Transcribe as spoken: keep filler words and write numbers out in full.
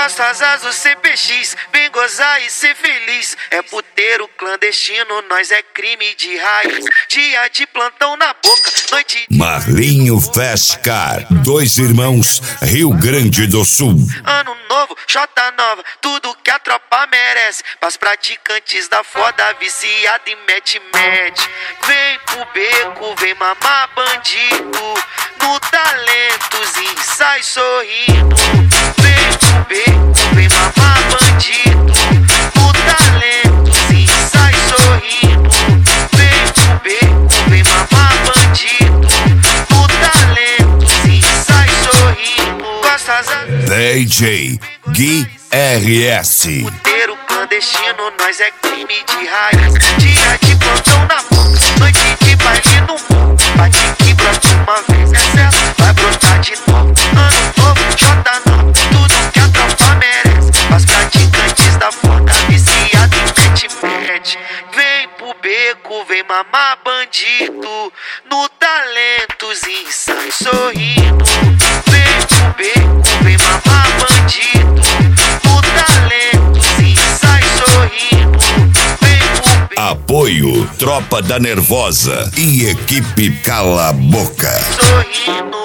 Gostosas do C P X, vem gozar e ser feliz. É puteiro clandestino, nós é crime de raiz. Dia de plantão na boca, noite de... Marlinho Fast Car, dois irmãos, Rio Grande do Sul. Ano novo, Jota nova, tudo que a tropa merece. Pras praticantes da foda, viciada e mete-mete. Vem pro beco, vem mamar bandido. No talentozinho sai sorrindo. Vem pro beco, vem mamar bandido. No talentozinho sai sorrindo. Vem pro beco, vem mamar bandido. No talentozinho sai sorrindo. Gostosa D J Gui R S. Puteiro clandestino, nós é crime de raiz. Dia de plantão na boca, noite de baile no morro. Bate que brota uma vez, é certo, vai brotar de novo. Ano novo, Jota nova, tudo que a tropa merece. As praticantes da foda, viciada e mete-mete. Vem pro beco, vem mamar bandido. No talentozinho sai sorrindo. Vem pro beco, vem mamar bandido. No talentozinho sai sorrindo. Vem pro beco, Apoio Tropa da Nervosa e equipe Cala a Boca. sorrindo.